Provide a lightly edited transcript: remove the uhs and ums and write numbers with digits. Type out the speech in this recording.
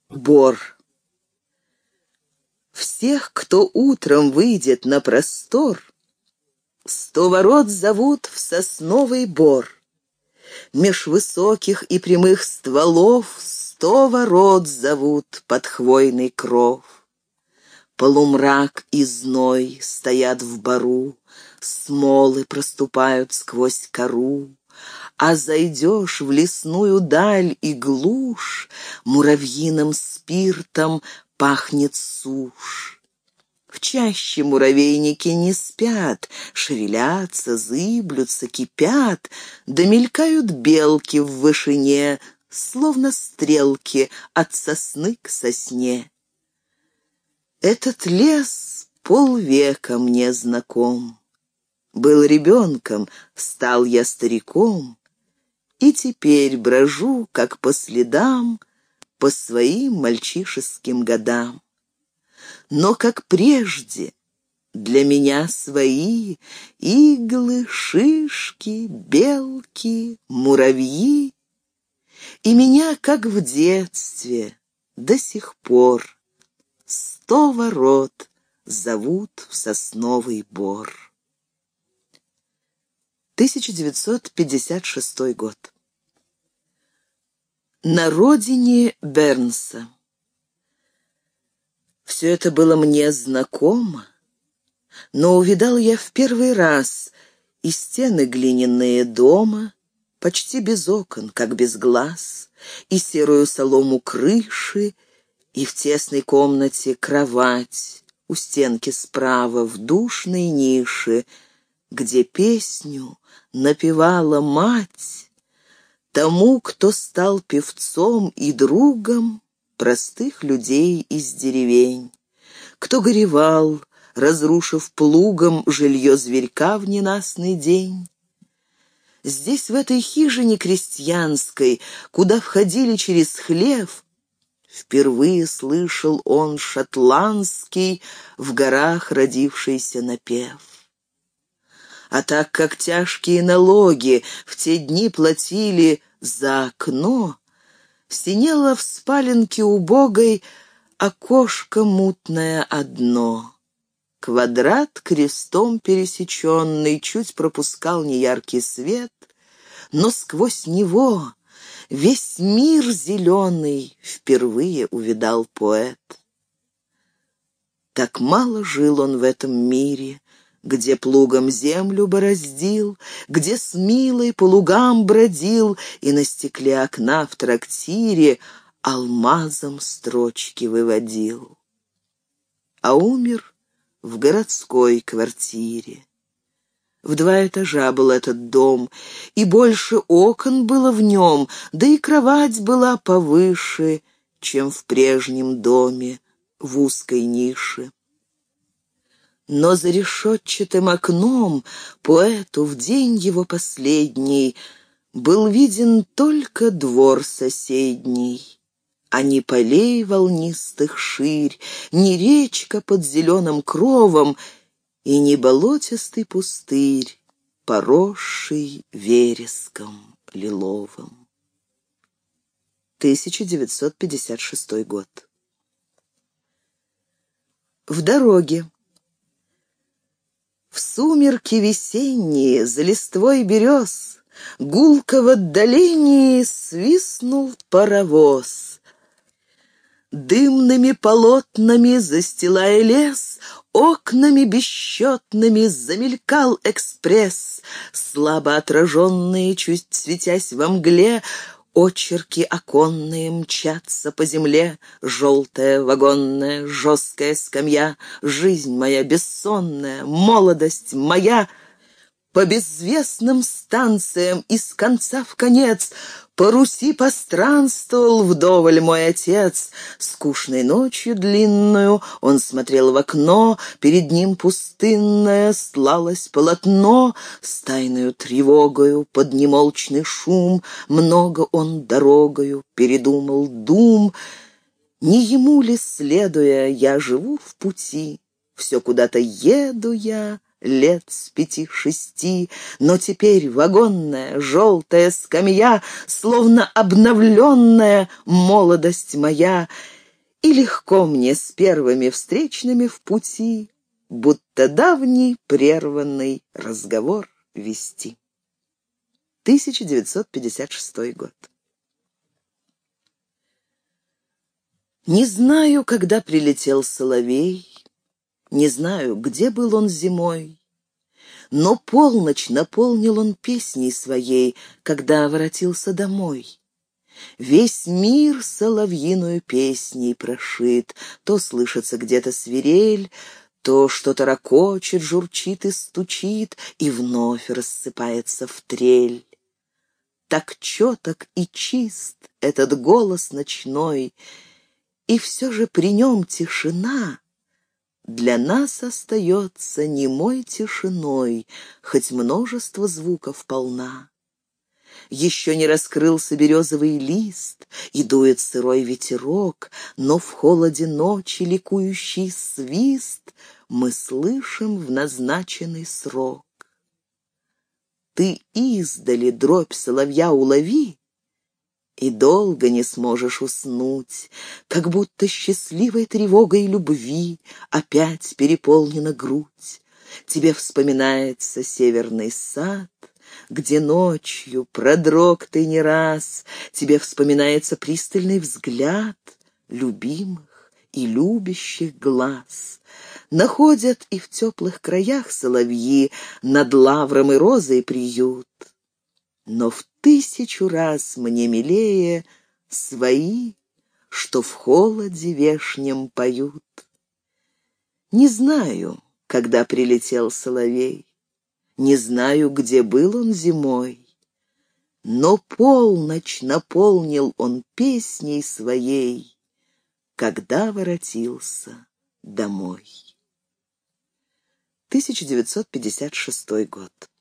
Бор. Всех, кто утром выйдет на простор, 100 ворот зовут в сосновый бор. Меж высоких и прямых стволов 100 ворот зовут под хвойный кров. Полумрак и зной стоят в бору, смолы проступают сквозь кору, а зайдешь в лесную даль и глушь, муравьиным спиртом пахнет сушь. В чаще муравейники не спят, шевелятся, зыблются, кипят, да мелькают белки в вышине, словно стрелки от сосны к сосне. Этот лес полвека мне знаком. Был ребенком, стал я стариком, и теперь брожу, как по следам, по своим мальчишеским годам. Но, как прежде, для меня свои иглы, шишки, белки, муравьи, и меня, как в детстве, до сих пор 100 ворот зовут в сосновый бор. 1956 год. На родине Бернса. Все это было мне знакомо, но увидал я в первый раз и стены глиняные дома, почти без окон, как без глаз, и серую солому крыши, и в тесной комнате кровать, у стенки справа в душной нише, где песню напевала мать тому, кто стал певцом и другом простых людей из деревень, кто горевал, разрушив плугом жилье зверька в ненастный день. Здесь, в этой хижине крестьянской, куда входили через хлев, впервые слышал он шотландский в горах родившийся напев. А так как тяжкие налоги в те дни платили за окно, синело в спаленке убогой окошко мутное одно. Квадрат крестом пересеченный чуть пропускал неяркий свет, но сквозь него весь мир зеленый впервые увидал поэт. Так мало жил он в этом мире, где плугом землю бороздил, где с милой по лугам бродил и на стекле окна в трактире алмазом строчки выводил. А умер в городской квартире. В 2 этажа был этот дом, и больше окон было в нем, да и кровать была повыше, чем в прежнем доме, в узкой нише. Но за решетчатым окном поэту в день его последний был виден только двор соседний, а ни полей волнистых ширь, ни речка под зеленым кровом и ни болотистый пустырь, поросший вереском лиловым. 1956 год. В дороге. В сумерки весенние за листвой берез гулко в отдалении свистнул паровоз. Дымными полотнами застилая лес, окнами бесчетными замелькал экспресс. Слабо отраженные, чуть светясь во мгле, очерки оконные мчатся по земле. Желтая вагонная жесткая скамья, жизнь моя бессонная, молодость моя. По безвестным станциям из конца в конец по Руси постранствовал вдоволь мой отец. Скучной ночью длинную он смотрел в окно, перед ним пустынное стлалось полотно, с тайною тревогою под немолчный шум много он дорогою передумал дум. Не ему ли, следуя, я живу в пути, все куда-то еду я, лет с 5-6, но теперь вагонная желтая скамья, словно обновленная молодость моя, И легко мне с первыми встречными в пути, будто давний прерванный разговор вести. 1956 год. Не знаю, когда прилетел соловей, не знаю, где был он зимой, но полночь наполнил он песней своей, когда воротился домой. Весь мир соловьиную песней прошит, то слышится где-то свирель, то что-то ракочет, журчит и стучит, и вновь рассыпается в трель. Так чёток и чист этот голос ночной, и все же при нем тишина для нас остается немой тишиной, хоть множество звуков полна. Еще не раскрылся березовый лист, и дует сырой ветерок, но в холоде ночи ликующий свист мы слышим в назначенный срок. Ты издали дробь соловья улови, и долго не сможешь уснуть, как будто счастливой тревогой любви опять переполнена грудь. Тебе вспоминается северный сад, где ночью продрог ты не раз, тебе вспоминается пристальный взгляд любимых и любящих глаз. Находят и в теплых краях соловьи над лавром и розой приют. Но в 1000 раз мне милее свои, что в холоде вешнем поют. Не знаю, когда прилетел соловей, не знаю, где был он зимой, но полночь наполнил он песней своей, когда воротился домой. 1956 год.